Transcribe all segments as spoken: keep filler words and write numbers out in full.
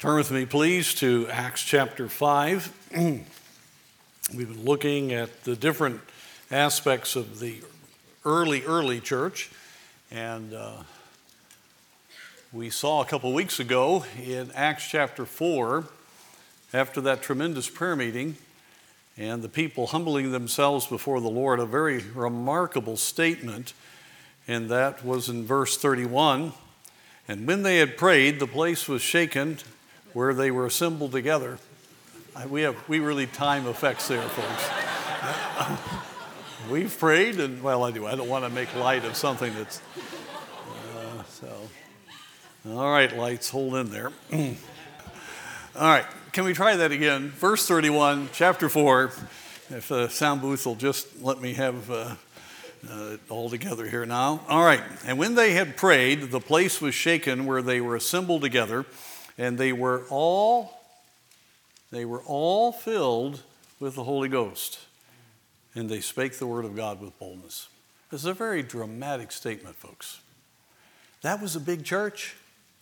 Turn with me, please, to Acts chapter five. We've been looking at the different aspects of the early, early church. And uh, we saw a couple weeks ago in Acts chapter four, after that tremendous prayer meeting, and the people humbling themselves before the Lord, a very remarkable statement. And that was in verse thirty-one. And when they had prayed, the place was shaken where they were assembled together. We have we really time effects there, folks. We've prayed, and well, I do. I don't want to make light of something that's uh, so. All right, lights, hold in there. All right, can we try that again? Verse thirty-one, chapter four. If the sound booth will just let me have uh, uh, it all together here now. All right, and when they had prayed, the place was shaken where they were assembled together. And they were all, they were all filled with the Holy Ghost. And they spake the word of God with boldness. This is a very dramatic statement, folks. That was a big church.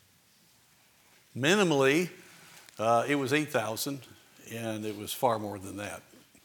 Minimally, uh, it was eight thousand, and it was far more than that.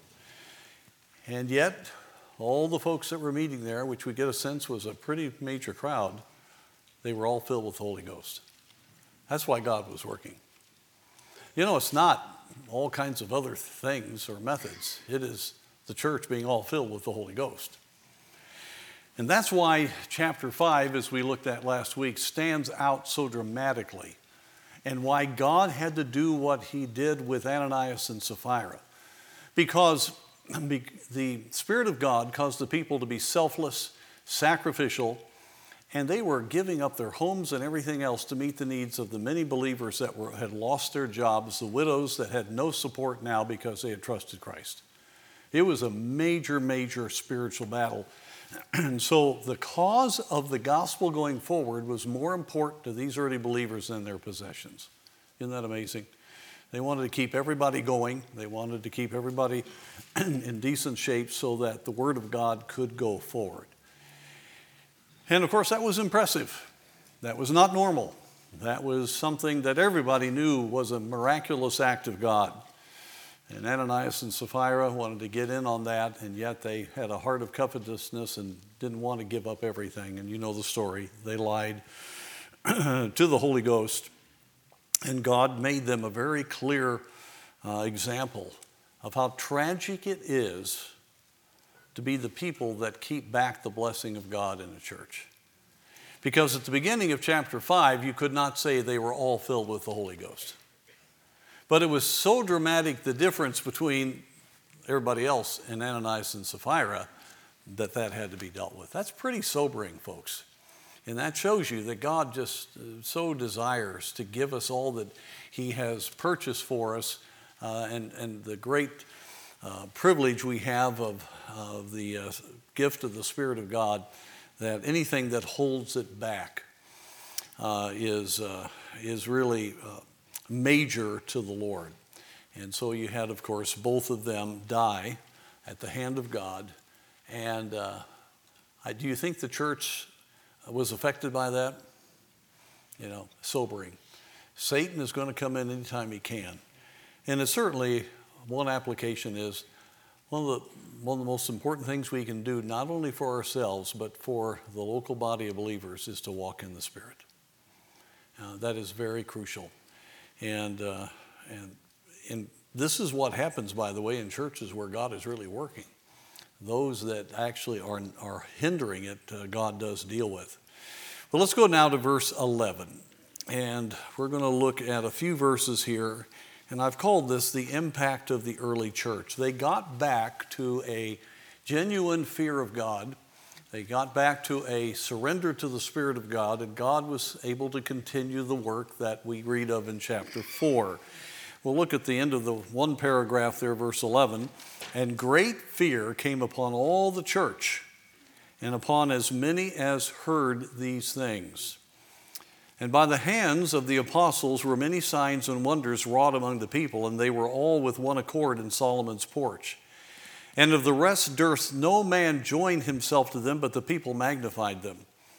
And yet, all the folks that were meeting there, which we get a sense was a pretty major crowd, they were all filled with the Holy Ghost. That's why God was working. You know, it's not all kinds of other things or methods. It is the church being all filled with the Holy Ghost. And that's why chapter five, as we looked at last week, stands out so dramatically, and why God had to do what he did with Ananias and Sapphira. Because the Spirit of God caused the people to be selfless, sacrificial, and they were giving up their homes and everything else to meet the needs of the many believers that were, had lost their jobs, the widows that had no support now because they had trusted Christ. It was a major, major spiritual battle. And so the cause of the gospel going forward was more important to these early believers than their possessions. Isn't that amazing? They wanted to keep everybody going. They wanted to keep everybody in decent shape so that the word of God could go forward. And of course, that was impressive. That was not normal. That was something that everybody knew was a miraculous act of God. And Ananias and Sapphira wanted to get in on that, and yet they had a heart of covetousness and didn't want to give up everything. And you know the story. They lied to the Holy Ghost, and God made them a very clear uh, example of how tragic it is to be the people that keep back the blessing of God in the church. Because at the beginning of chapter five, you could not say they were all filled with the Holy Ghost. But it was so dramatic, the difference between everybody else and Ananias and Sapphira, that that had to be dealt with. That's pretty sobering, folks. And that shows you that God just so desires to give us all that he has purchased for us, uh, and, and the great uh, privilege we have of, of the uh, gift of the Spirit of God, that anything that holds it back uh, is, uh, is really uh, major to the Lord. And so you had, of course, both of them die at the hand of God. And uh, I, do you think the church was affected by that? You know, sobering. Satan is going to come in anytime he can. And it's certainly, one application is, one of the one of the most important things we can do, not only for ourselves, but for the local body of believers, is to walk in the Spirit. Uh, that is very crucial. And, uh, and, and this is what happens, by the way, in churches where God is really working. Those that actually are, are hindering it, uh, God does deal with. Well, let's go now to verse eleven. And we're going to look at a few verses here. And I've called this the impact of the early church. They got back to a genuine fear of God. They got back to a surrender to the Spirit of God, and God was able to continue the work that we read of in chapter four. We'll look at the end of the one paragraph there, verse eleven. And great fear came upon all the church, and upon as many as heard these things. And by the hands of the apostles were many signs and wonders wrought among the people, and they were all with one accord in Solomon's porch. And of the rest durst no man join himself to them, but the people magnified them.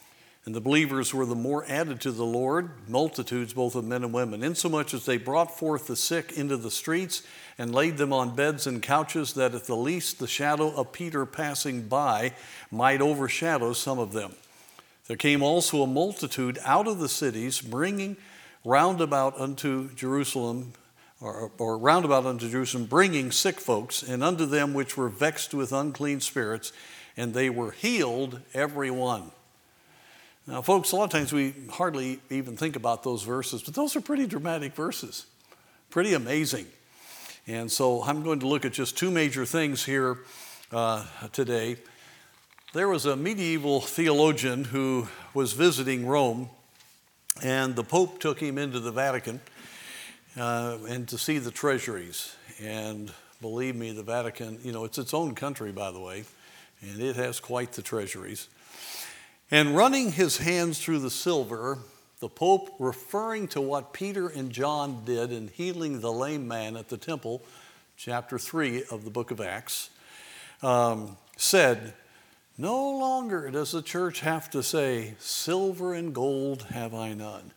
And the believers were the more added to the Lord, multitudes both of men and women, insomuch as they brought forth the sick into the streets and laid them on beds and couches, that at the least the shadow of Peter passing by might overshadow some of them. There came also a multitude out of the cities, bringing round about unto Jerusalem, or, or round about unto Jerusalem, bringing sick folks, and unto them which were vexed with unclean spirits, and they were healed every one. Now, folks, a lot of times we hardly even think about those verses, but those are pretty dramatic verses, pretty amazing. And so I'm going to look at just two major things here uh, today. There was a medieval theologian who was visiting Rome, and the Pope took him into the Vatican uh, and to see the treasuries. And believe me, the Vatican, you know, it's its own country, by the way, and it has quite the treasuries. And running his hands through the silver, the Pope, referring to what Peter and John did in healing the lame man at the temple, chapter three of the book of Acts, um, said, "No longer does the church have to say, 'Silver and gold have I none.'"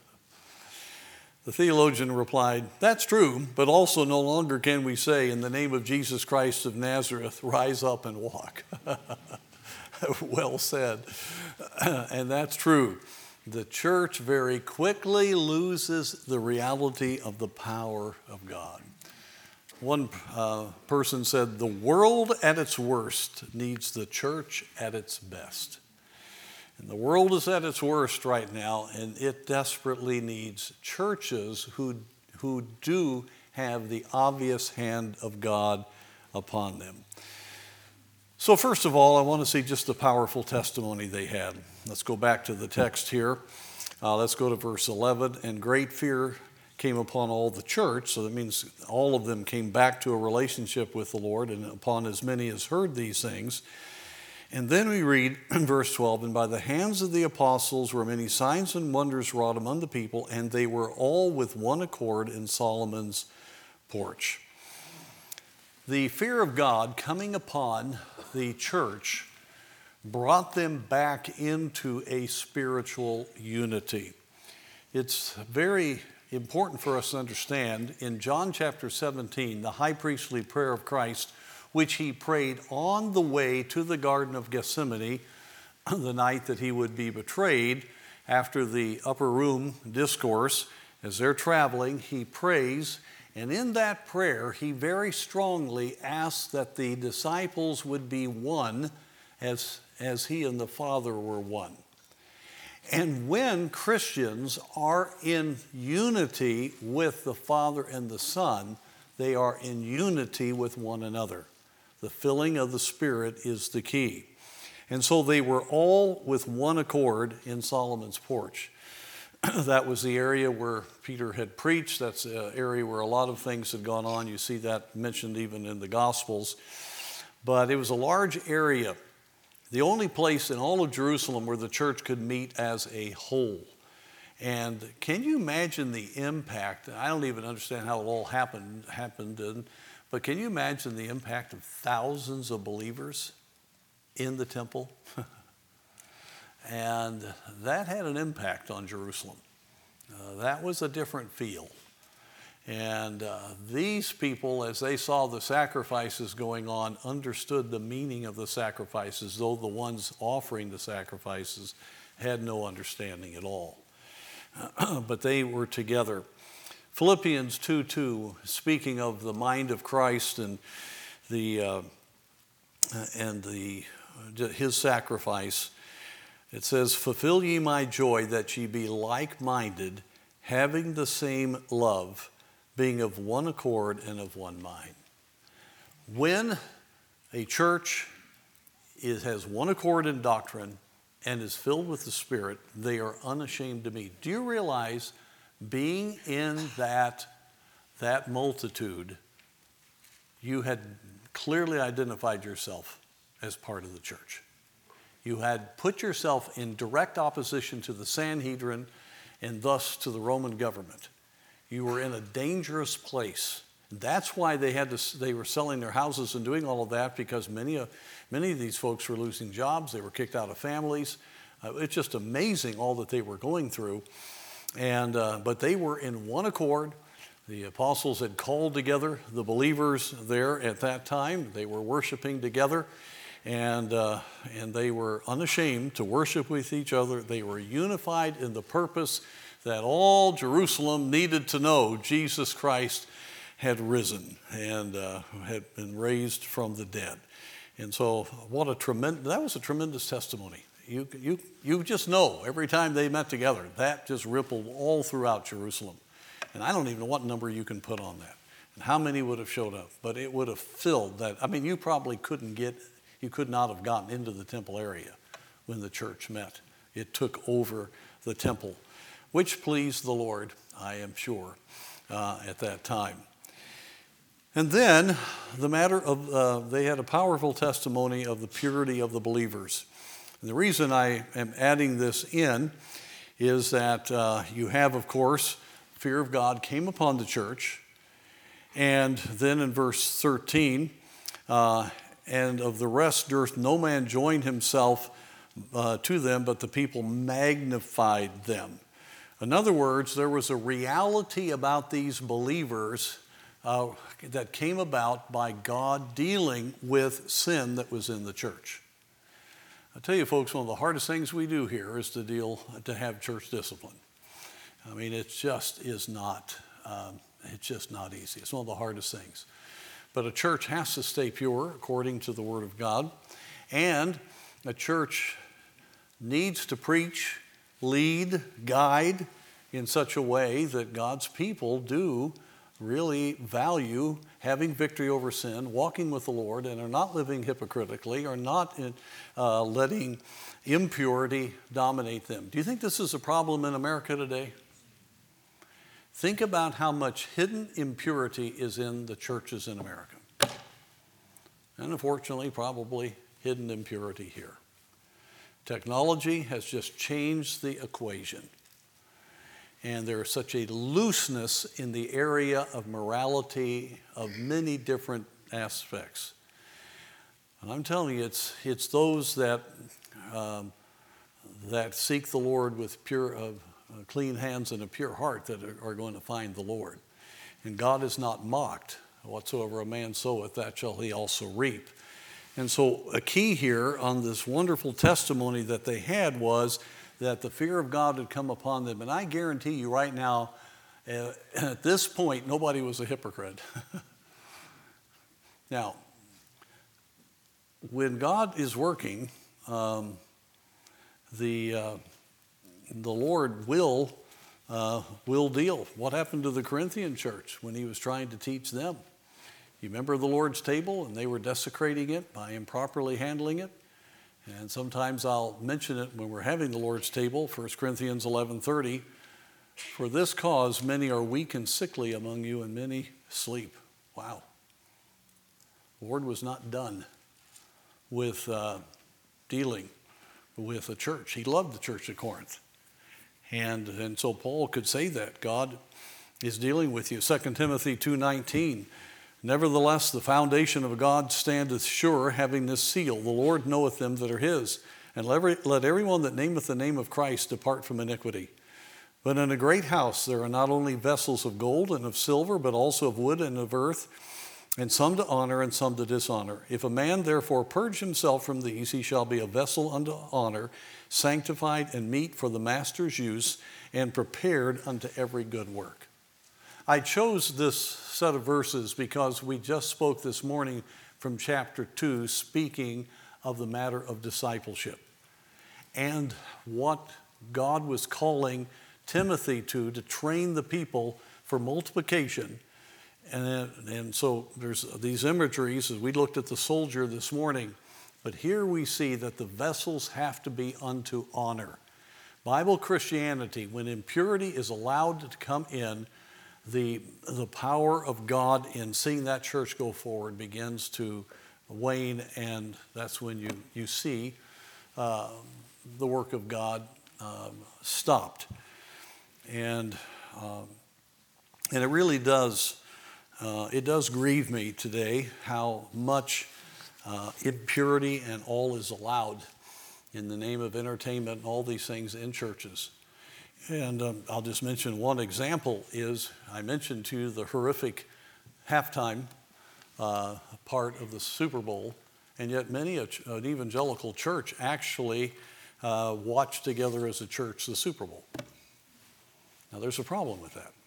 The theologian replied, "That's true, but also no longer can we say, 'In the name of Jesus Christ of Nazareth, rise up and walk.'" Well said. And that's true. The church very quickly loses the reality of the power of God. One uh, person said, "The world at its worst needs the church at its best." And the world is at its worst right now, and it desperately needs churches who, who do have the obvious hand of God upon them. So first of all, I want to see just the powerful testimony they had. Let's go back to the text here. Uh, let's go to verse eleven. "And great fear came upon all the church." So that means all of them came back to a relationship with the Lord, and upon as many as heard these things. And then we read in verse twelve, "And by the hands of the apostles were many signs and wonders wrought among the people, and they were all with one accord in Solomon's porch." The fear of God coming upon the church brought them back into a spiritual unity. It's very important for us to understand in John chapter seventeen, the high priestly prayer of Christ, which he prayed on the way to the Garden of Gethsemane the night that he would be betrayed. After the upper room discourse, as they're traveling, he prays. And in that prayer, he very strongly asks that the disciples would be one as, as he and the Father were one. And when Christians are in unity with the Father and the Son, they are in unity with one another. The filling of the Spirit is the key. And so they were all with one accord in Solomon's porch. That was the area where Peter had preached. That's the area where a lot of things had gone on. You see that mentioned even in the Gospels. But it was a large area, the only place in all of Jerusalem where the church could meet as a whole. And can you imagine the impact? I don't even understand how it all happened, happened, but can you imagine the impact of thousands of believers in the temple? And that had an impact on Jerusalem. Uh, that was a different feel. And uh, these people, as they saw the sacrifices going on, understood the meaning of the sacrifices, though the ones offering the sacrifices had no understanding at all. But they were together. Philippians two two, speaking of the mind of Christ and the uh, and the his sacrifice, it says, "Fulfill ye my joy, that ye be like-minded, having the same love, being of one accord and of one mind." When a church is, has one accord in doctrine and is filled with the Spirit, they are unashamed to meet. Do you realize being in that, that multitude, you had clearly identified yourself as part of the church? You had put yourself in direct opposition to the Sanhedrin and thus to the Roman government. You were in a dangerous place. That's why they had to, they were selling their houses and doing all of that, because many of, many of these folks were losing jobs. They were kicked out of families. Uh, it's just amazing all that they were going through. And uh, but they were in one accord. The apostles had called together the believers there at that time. They were worshiping together, and uh, and they were unashamed to worship with each other. They were unified in the purpose that all Jerusalem needed to know Jesus Christ had risen and uh, had been raised from the dead. And so what a tremendous, that was a tremendous testimony. You, you, you just know every time they met together, that just rippled all throughout Jerusalem. And I don't even know what number you can put on that and how many would have showed up, but it would have filled that. I mean, you probably couldn't get, you could not have gotten into the temple area when the church met. It took over the temple, which pleased the Lord, I am sure, uh, at that time. And then the matter of, uh, they had a powerful testimony of the purity of the believers. And the reason I am adding this in is that uh, you have, of course, fear of God came upon the church. And then in verse thirteen, uh, and of the rest durst no man join himself uh, to them, but the people magnified them. In other words, there was a reality about these believers uh, that came about by God dealing with sin that was in the church. I tell you, folks, one of the hardest things we do here is to deal, to have church discipline. I mean, it just is not, um, it's just not easy. It's one of the hardest things. But a church has to stay pure according to the Word of God. And a church needs to preach, lead, guide in such a way that God's people do really value having victory over sin, walking with the Lord, and are not living hypocritically, are not in, uh, letting impurity dominate them. Do you think this is a problem in America today? Think about how much hidden impurity is in the churches in America. And unfortunately, probably hidden impurity here. Technology has just changed the equation. And there is such a looseness in the area of morality of many different aspects. And I'm telling you, it's, it's those that, um, that seek the Lord with pure, uh, clean hands and a pure heart that are, are going to find the Lord. And God is not mocked. Whatsoever a man soweth, that shall he also reap. And so a key here on this wonderful testimony that they had was that the fear of God had come upon them. And I guarantee you right now, uh, at this point, nobody was a hypocrite. Now, when God is working, um, the, uh, the Lord will, uh, will deal. What happened to the Corinthian church when he was trying to teach them? You remember the Lord's table, and they were desecrating it by improperly handling it? And sometimes I'll mention it when we're having the Lord's table, First Corinthians eleven thirty. For this cause many are weak and sickly among you, and many sleep. Wow. The Lord was not done with uh, dealing with the church. He loved the church at Corinth. And, and so Paul could say that. God is dealing with you. Second Timothy two nineteen. Nevertheless, the foundation of God standeth sure, having this seal. The Lord knoweth them that are his. And let everyone that nameth the name of Christ depart from iniquity. But in a great house there are not only vessels of gold and of silver, but also of wood and of earth, and some to honor and some to dishonor. If a man therefore purge himself from these, he shall be a vessel unto honor, sanctified and meet for the master's use, and prepared unto every good work. I chose this set of verses because we just spoke this morning from chapter two, speaking of the matter of discipleship and what God was calling Timothy to, to train the people for multiplication. And, and so there's these imageries as we looked at the soldier this morning, but here we see that the vessels have to be unto honor. Bible Christianity, when impurity is allowed to come in, The, the power of God in seeing that church go forward begins to wane, and that's when you, you see uh, the work of God um, stopped. And, um, and it really does, uh, it does grieve me today how much uh, impurity and all is allowed in the name of entertainment and all these things in churches. And um, I'll just mention one example is, I mentioned to you the horrific halftime uh, part of the Super Bowl, and yet many a, an evangelical church actually uh, watch together as a church the Super Bowl. Now there's a problem with that,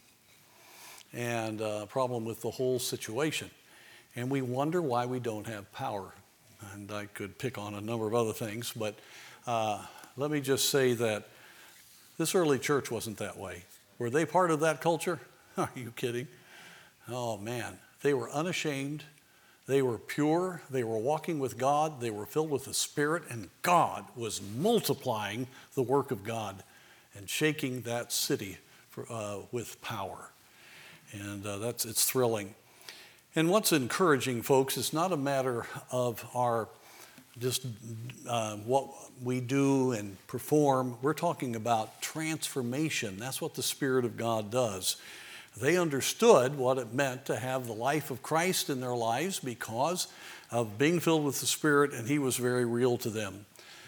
and a problem with the whole situation. And we wonder why we don't have power. And I could pick on a number of other things, but uh, let me just say that this early church wasn't that way. Were they part of that culture? Are you kidding? Oh man, they were unashamed. They were pure. They were walking with God. They were filled with the Spirit, and God was multiplying the work of God and shaking that city for, uh, with power. And uh, that's it's thrilling. And what's encouraging, folks, is not a matter of our just uh, what we do and perform. We're talking about transformation. That's what the Spirit of God does. They understood what it meant to have the life of Christ in their lives because of being filled with the Spirit, and He was very real to them.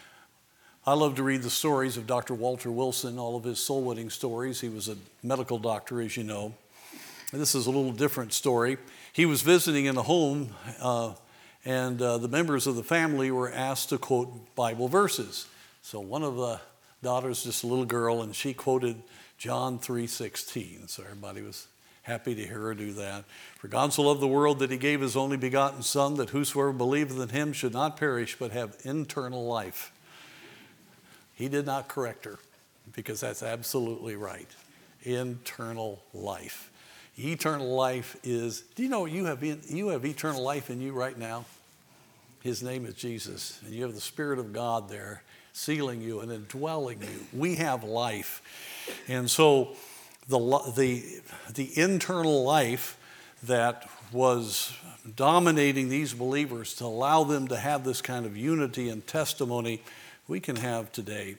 I love to read the stories of Doctor Walter Wilson, all of his soul-winning stories. He was a medical doctor, as you know. And this is a little different story. He was visiting in a home, uh, and uh, the members of the family were asked to quote Bible verses. So one of the daughters, just a little girl, and she quoted John three sixteen. So everybody was happy to hear her do that. For God so loved the world that He gave His only begotten Son, that whosoever believeth in Him should not perish, but have eternal life. He did not correct her, because that's absolutely right. Eternal life. Eternal life is, do you know you have, you have eternal life in you right now? His name is Jesus, and you have the Spirit of God there sealing you and indwelling you. We have life. And so the, the, the internal life that was dominating these believers to allow them to have this kind of unity and testimony we can have today.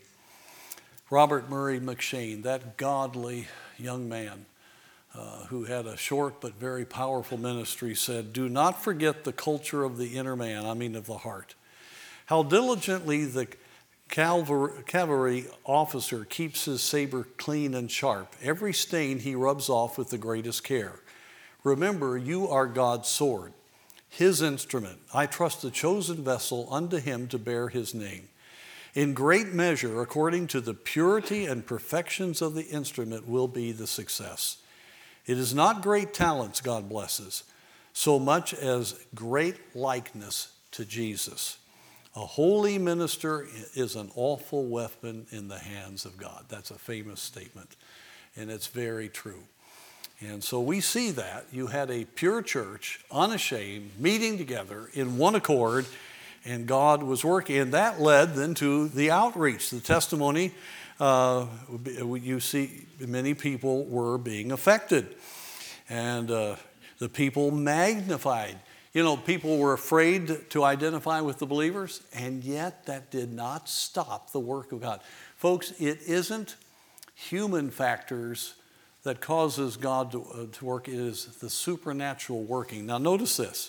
Robert Murray McCheyne, that godly young man, Uh, who had a short but very powerful ministry, said, "Do not forget the culture of the inner man," I mean of the heart. "How diligently the cavalry, cavalry officer keeps his saber clean and sharp. Every stain he rubs off with the greatest care. Remember, you are God's sword, His instrument. I trust the chosen vessel unto Him to bear His name. In great measure, according to the purity and perfections of the instrument, will be the success. It is not great talents God blesses, so much as great likeness to Jesus. A holy minister is an awful weapon in the hands of God." That's a famous statement, and it's very true. And so we see that. You had a pure church, unashamed, meeting together in one accord, and God was working. And that led then to the outreach, the testimony. Uh, you see many people were being affected, and uh, the people magnified. You know, people were afraid to identify with the believers, and yet that did not stop the work of God. Folks, it isn't human factors that causes God to, uh, to work. It is the supernatural working. Now notice this.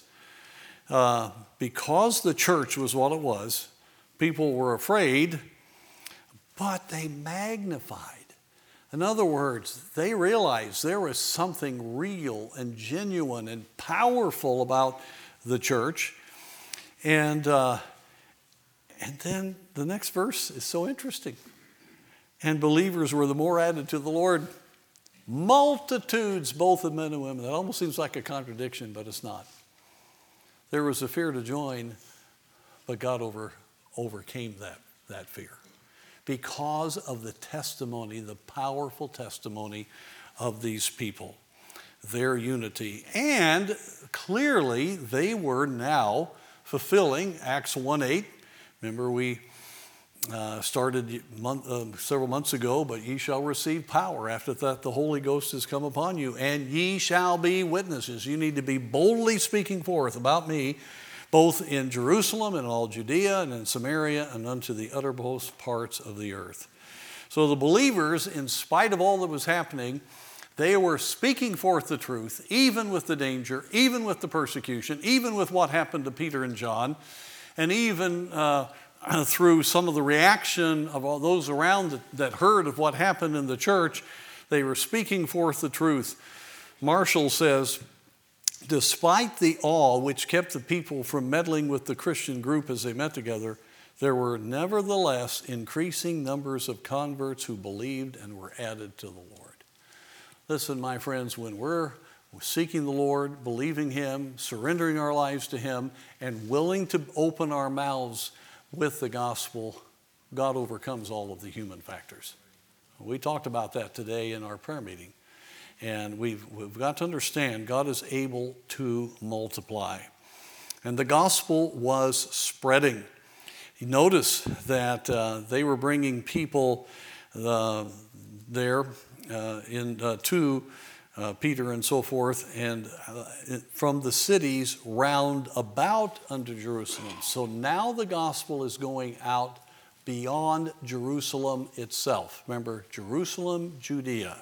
Uh, because the church was what it was, people were afraid, but they magnified. In other words, they realized there was something real and genuine and powerful about the church. And, uh, and then the next verse is so interesting. "And believers were the more added to the Lord, multitudes both of men and women." That almost seems like a contradiction, but it's not. There was a fear to join, but God over, overcame that, that fear, because of the testimony, the powerful testimony of these people, their unity. And clearly they were now fulfilling Acts one eight. Remember, we uh, started month, uh, several months ago, "But ye shall receive power. After that the Holy Ghost has come upon you, and ye shall be witnesses." You need to be boldly speaking forth about me, both in Jerusalem and all Judea and in Samaria and unto the uttermost parts of the earth. So the believers, in spite of all that was happening, they were speaking forth the truth, even with the danger, even with the persecution, even with what happened to Peter and John, and even uh, through some of the reaction of all those around that, that heard of what happened in the church, they were speaking forth the truth. Marshall says, despite the awe which kept the people from meddling with the Christian group as they met together, there were nevertheless increasing numbers of converts who believed and were added to the Lord. Listen, my friends, when we're seeking the Lord, believing Him, surrendering our lives to Him, and willing to open our mouths with the gospel, God overcomes all of the human factors. We talked about that today in our prayer meeting. And we've, we've got to understand God is able to multiply. And the gospel was spreading. You notice that uh, they were bringing people uh, there uh, in, uh, to uh, Peter and so forth, and uh, from the cities round about unto Jerusalem. So now the gospel is going out beyond Jerusalem itself. Remember, Jerusalem, Judea.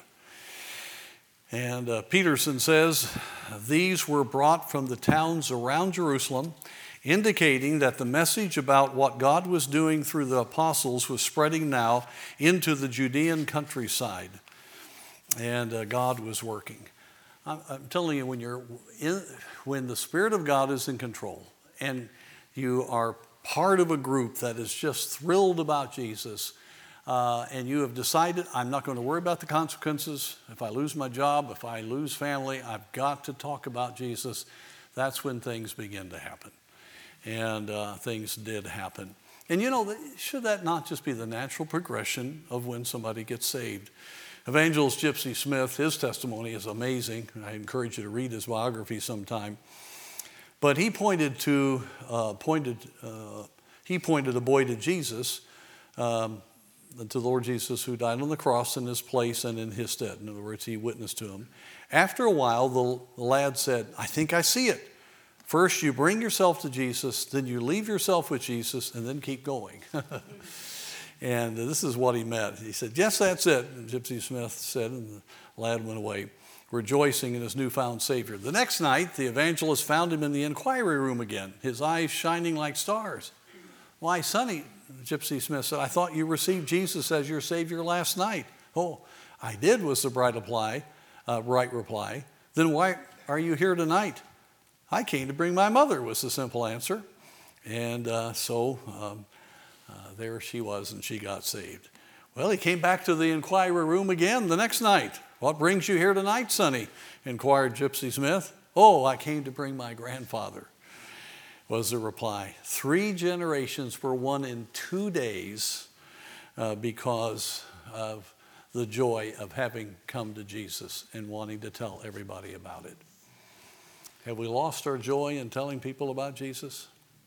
And uh, Peterson says, these were brought from the towns around Jerusalem, indicating that the message about what God was doing through the apostles was spreading now into the Judean countryside. And uh, God was working. I'm, I'm telling you, when you're in, when the Spirit of God is in control and you are part of a group that is just thrilled about Jesus, uh, and you have decided, I'm not going to worry about the consequences. If I lose my job, if I lose family, I've got to talk about Jesus. That's when things begin to happen. And uh, things did happen. And you know, should that not just be the natural progression of when somebody gets saved? Evangelist Gypsy Smith, his testimony is amazing. I encourage you to read his biography sometime. But he pointed to uh, pointed uh, he pointed a boy to Jesus, um, to the Lord Jesus, who died on the cross in his place and in his stead. In other words, he witnessed to him. After a while, the, the lad said, "I think I see it. First, you bring yourself to Jesus, then you leave yourself with Jesus, and then keep going." And this is what he meant. He said, "Yes, that's it," and Gypsy Smith said, and the lad went away, rejoicing in his newfound Savior. The next night, the evangelist found him in the inquiry room again, his eyes shining like stars. "Why, Sonny," Gypsy Smith said, "I thought you received Jesus as your Savior last night." "Oh, I did," was the bright reply. Uh, right reply. "Then why are you here tonight?" "I came to bring my mother," was the simple answer. And uh, so um, uh, there she was, and she got saved. Well, he came back to the inquiry room again the next night. "What brings you here tonight, Sonny?" inquired Gypsy Smith. "Oh, I came to bring my grandfather," was the reply. Three generations were won in two days uh, because of the joy of having come to Jesus and wanting to tell everybody about it. Have we lost our joy in telling people about Jesus?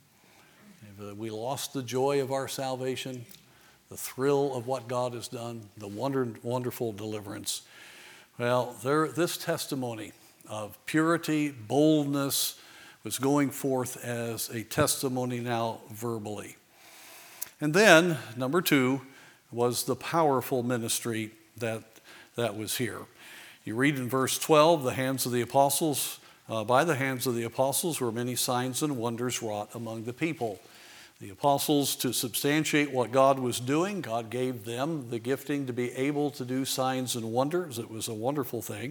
Have we lost the joy of our salvation, the thrill of what God has done, the wonder, wonderful deliverance? Well, there, this testimony of purity, boldness, was going forth as a testimony now verbally. And then, number two, was the powerful ministry that, that was here. You read in verse twelve, the hands of the apostles, uh, by the hands of the apostles were many signs and wonders wrought among the people. The apostles, to substantiate what God was doing, God gave them the gifting to be able to do signs and wonders. It was a wonderful thing.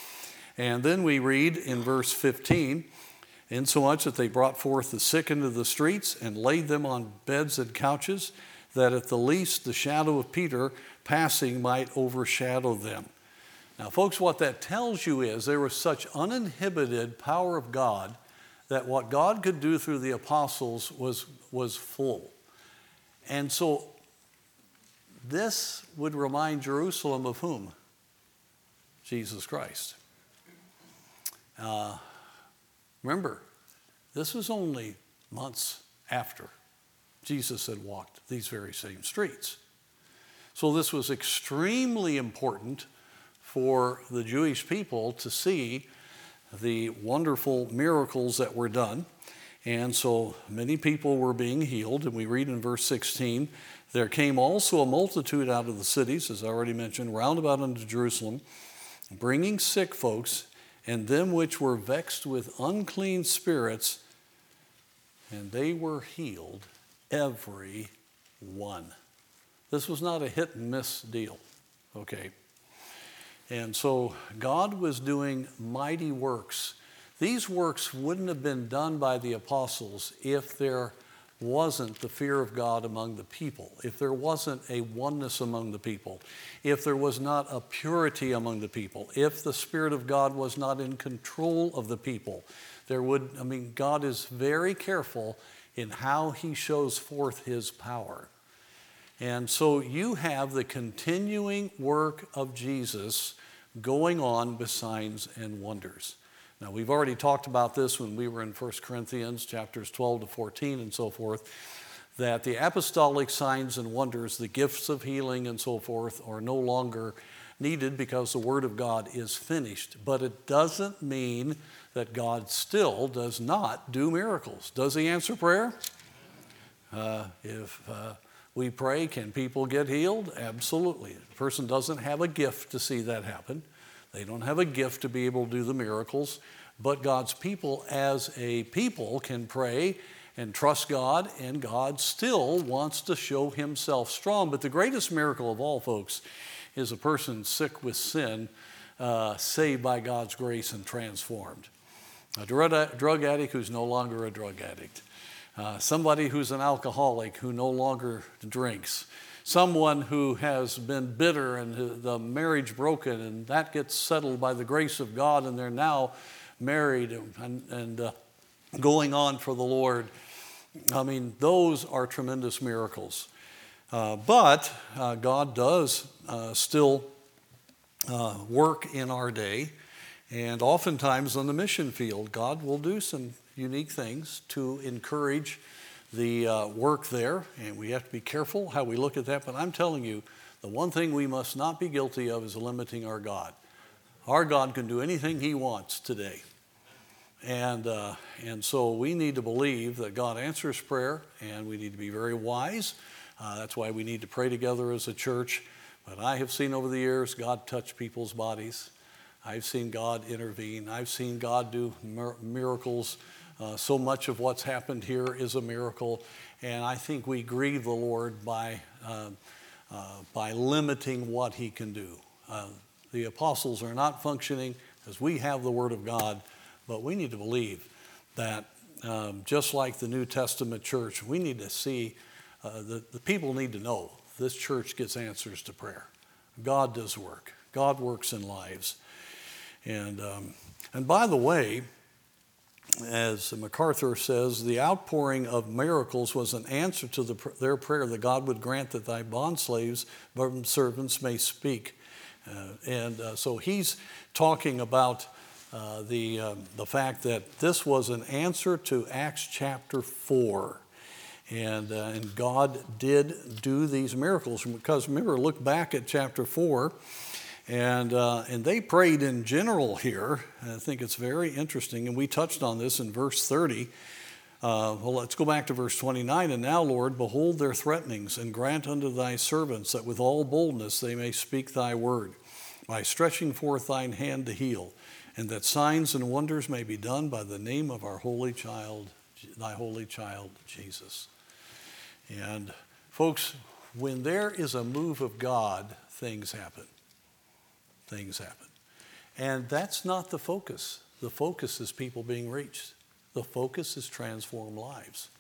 And then we read in verse fifteen, insomuch that they brought forth the sick into the streets and laid them on beds and couches, that at the least the shadow of Peter passing might overshadow them. Now, folks, what that tells you is there was such uninhibited power of God that what God could do through the apostles was, was full. And so this would remind Jerusalem of whom? Jesus Christ. Uh, remember, this was only months after Jesus had walked these very same streets. So this was extremely important for the Jewish people to see the wonderful miracles that were done. And so many people were being healed. And we read in verse sixteen, there came also a multitude out of the cities, as I already mentioned, round about unto Jerusalem, bringing sick folks, and them which were vexed with unclean spirits, and they were healed every one. This was not a hit and miss deal, okay? And so God was doing mighty works. These works wouldn't have been done by the apostles if there wasn't the fear of God among the people, if there wasn't a oneness among the people, if there was not a purity among the people, if the Spirit of God was not in control of the people. There would, I mean, God is very careful in how he shows forth his power. And so you have the continuing work of Jesus going on with signs and wonders. Now, we've already talked about this when we were in First Corinthians chapters twelve to fourteen and so forth, that the apostolic signs and wonders, the gifts of healing and so forth, are no longer needed because the Word of God is finished. But it doesn't mean that God still does not do miracles. Does he answer prayer? Uh, if uh, we pray, can people get healed? Absolutely. The person doesn't have a gift to see that happen. They don't have a gift to be able to do the miracles, but God's people as a people can pray and trust God, and God still wants to show himself strong. But the greatest miracle of all, folks, is a person sick with sin, uh, saved by God's grace and transformed. A drug, drug addict who's no longer a drug addict. Uh, somebody who's an alcoholic who no longer drinks. Someone who has been bitter and the marriage broken, and that gets settled by the grace of God, and they're now married and, and uh, going on for the Lord. I mean, those are tremendous miracles. Uh, but uh, God does uh, still uh, work in our day, and oftentimes on the mission field, God will do some unique things to encourage the uh, work there, and we have to be careful how we look at that. But I'm telling you, the one thing we must not be guilty of is limiting our God. Our God can do anything he wants today. And, uh, and so we need to believe that God answers prayer, and we need to be very wise. Uh, that's why we need to pray together as a church. But I have seen over the years God touch people's bodies. I've seen God intervene. I've seen God do mir- miracles. Uh, so much of what's happened here is a miracle, and I think we grieve the Lord by, uh, uh, by limiting what he can do. Uh, the apostles are not functioning as we have the Word of God, but we need to believe that um, just like the New Testament church, we need to see, uh, the, the people need to know this church gets answers to prayer. God does work. God works in lives. And, um, and by the way, as MacArthur says, the outpouring of miracles was an answer to the, their prayer that God would grant that thy bondslaves, bond servants, may speak. Uh, and uh, so he's talking about uh, the, uh, the fact that this was an answer to Acts chapter four. And, uh, and God did do these miracles. Because remember, look back at chapter four. And, uh, and they prayed in general here. I think it's very interesting. And we touched on this in verse thirty. Uh, well, let's go back to verse twenty-nine. And now, Lord, behold their threatenings, and grant unto thy servants that with all boldness they may speak thy word, by stretching forth thine hand to heal, and that signs and wonders may be done by the name of our holy child, thy holy child, Jesus. And folks, when there is a move of God, things happen. Things happen. And that's not the focus. The focus is people being reached. The focus is transformed lives.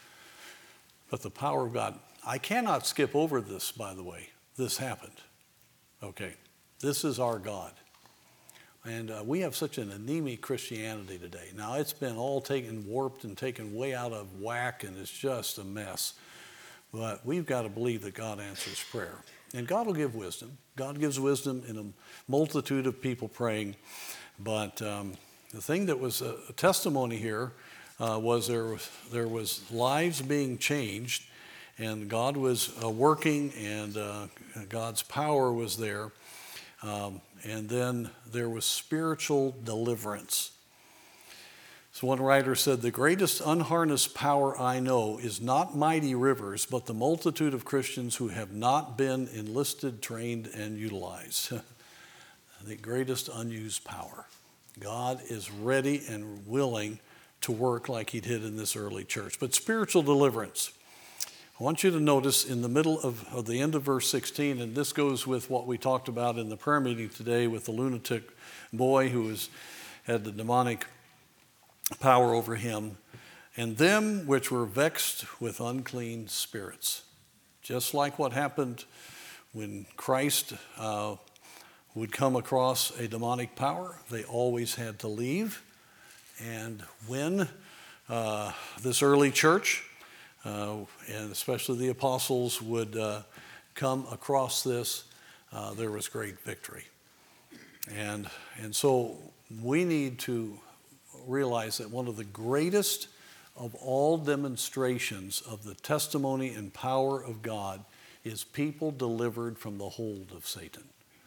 But the power of God, I cannot skip over this, by the way. This happened. Okay. This is our God. And uh, we have such an anemic Christianity today. Now, it's been all taken, warped and taken way out of whack, and it's just a mess. But we've got to believe that God answers prayer. And God will give wisdom. God gives wisdom in a multitude of people praying. But um, the thing that was a, a testimony here uh, was there was there was lives being changed, and God was uh, working, and uh, God's power was there. Um, and then there was spiritual deliverance. So one writer said, the greatest unharnessed power I know is not mighty rivers, but the multitude of Christians who have not been enlisted, trained, and utilized. The greatest unused power. God is ready and willing to work like he did in this early church. But spiritual deliverance. I want you to notice in the middle of, of the end of verse sixteen, and this goes with what we talked about in the prayer meeting today with the lunatic boy who was, had the demonic power over him, and them which were vexed with unclean spirits. Just like what happened when Christ uh, would come across a demonic power, they always had to leave. And when uh, this early church, uh, and especially the apostles, would uh, come across this, uh, there was great victory. And, and so we need to realize that one of the greatest of all demonstrations of the testimony and power of God is people delivered from the hold of Satan.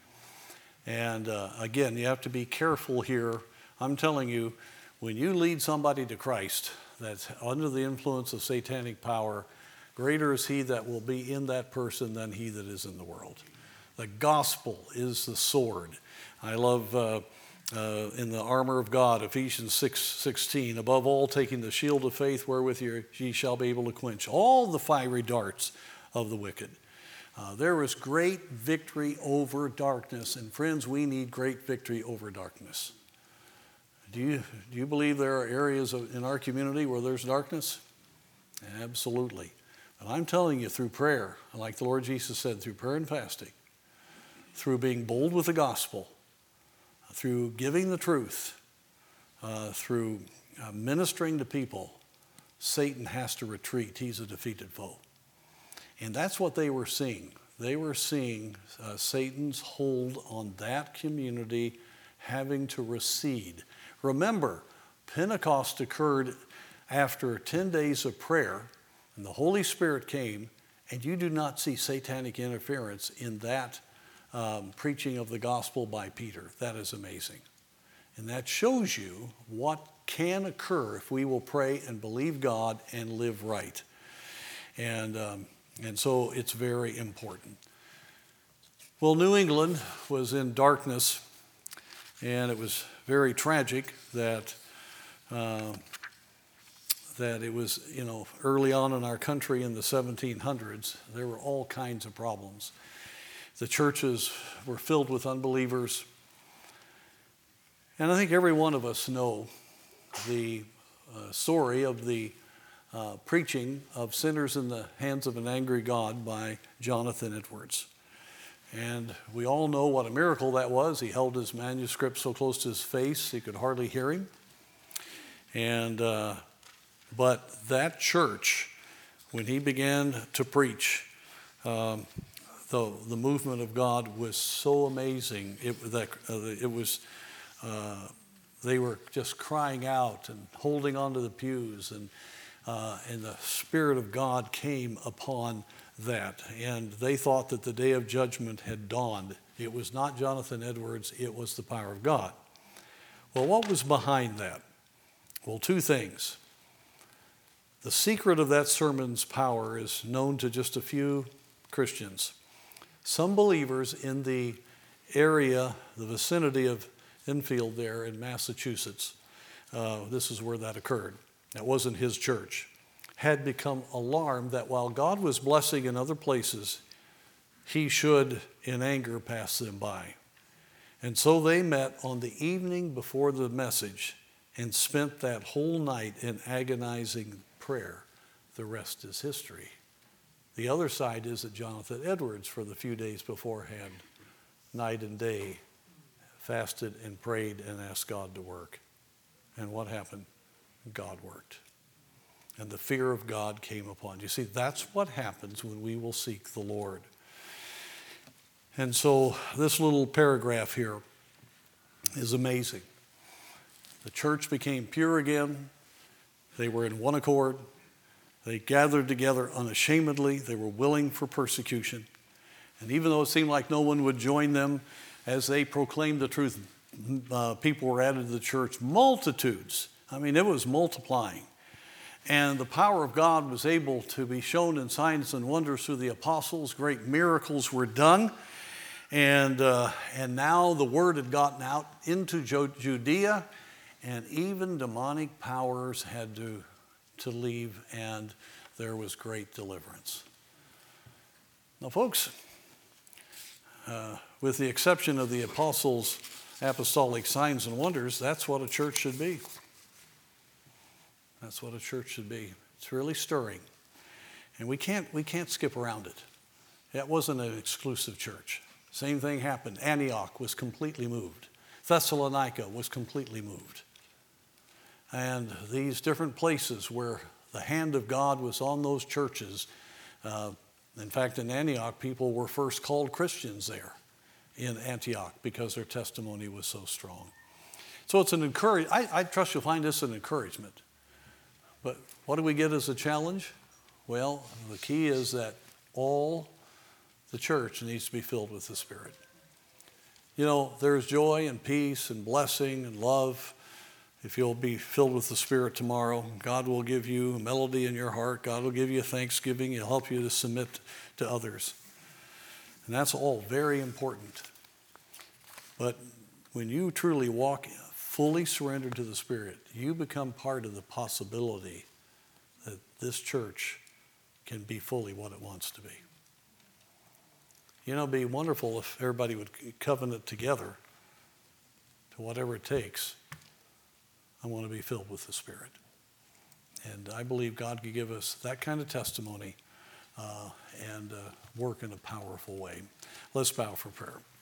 And uh, again, you have to be careful here. I'm telling you, when you lead somebody to Christ that's under the influence of satanic power, greater is he that will be in that person than he that is in the world. The gospel is the sword. I love uh, uh, in the armor of God, Ephesians six sixteen, above all taking the shield of faith wherewith ye shall be able to quench all the fiery darts of the wicked. Uh, there is great victory over darkness, and friends, we need great victory over darkness. Do you, do you believe there are areas of, in our community where there's darkness? Absolutely. But I'm telling you, through prayer, like the Lord Jesus said, through prayer and fasting, through being bold with the gospel, through giving the truth, uh, through uh, ministering to people, Satan has to retreat. He's a defeated foe. And that's what they were seeing. They were seeing uh, Satan's hold on that community having to recede. Remember, Pentecost occurred after ten days of prayer, and the Holy Spirit came, and you do not see satanic interference in that um, preaching of the gospel by Peter. That is amazing. And that shows you what can occur if we will pray and believe God and live right. And um, And so it's very important. Well, New England was in darkness, and it was very tragic that uh, that it was, you know, early on in our country in the seventeen hundreds, there were all kinds of problems. The churches were filled with unbelievers. And I think every one of us know the uh, story of the Uh, preaching of Sinners in the Hands of an Angry God by Jonathan Edwards. And we all know what a miracle that was. He held his manuscript so close to his face he could hardly hear him. And uh, but that church, when he began to preach, um, the the movement of God was so amazing. It that uh, it was. Uh, they were just crying out and holding onto the pews, and Uh, and the Spirit of God came upon that. And they thought that the day of judgment had dawned. It was not Jonathan Edwards, it was the power of God. Well, what was behind that? Well, two things. The secret of that sermon's power is known to just a few Christians. Some believers in the area, the vicinity of Enfield there in Massachusetts, uh, this is where that occurred. That wasn't his church, had become alarmed that while God was blessing in other places, he should, in anger, pass them by. And so they met on the evening before the message and spent that whole night in agonizing prayer. The rest is history. The other side is that Jonathan Edwards, for the few days beforehand, night and day, fasted and prayed and asked God to work. And what happened? God worked. And the fear of God came upon you. See, that's what happens when we will seek the Lord. And so this little paragraph here is amazing. The church became pure again. They were in one accord. They gathered together unashamedly. They were willing for persecution. And even though it seemed like no one would join them as they proclaimed the truth, uh, people were added to the church, multitudes. I mean, it was multiplying. And the power of God was able to be shown in signs and wonders through the apostles. Great miracles were done. And, uh, and now the word had gotten out into Judea, and even demonic powers had to, to leave. And there was great deliverance. Now, folks, uh, with the exception of the apostles' apostolic signs and wonders, that's what a church should be. That's what a church should be. It's really stirring. And we can't, we can't skip around it. That wasn't an exclusive church. Same thing happened. Antioch was completely moved. Thessalonica was completely moved. And these different places where the hand of God was on those churches, uh, in fact, in Antioch, people were first called Christians there in Antioch because their testimony was so strong. So it's an encouragement. I, I trust you'll find this an encouragement. But what do we get as a challenge? Well, the key is that all the church needs to be filled with the Spirit. You know, there's joy and peace and blessing and love. If you'll be filled with the Spirit tomorrow, God will give you a melody in your heart. God will give you thanksgiving. He'll help you to submit to others. And that's all very important. But when you truly walk fully surrendered to the Spirit, you become part of the possibility that this church can be fully what it wants to be. You know, it'd be wonderful if everybody would covenant together to whatever it takes. I want to be filled with the Spirit. And I believe God could give us that kind of testimony uh, and uh, work in a powerful way. Let's bow for prayer.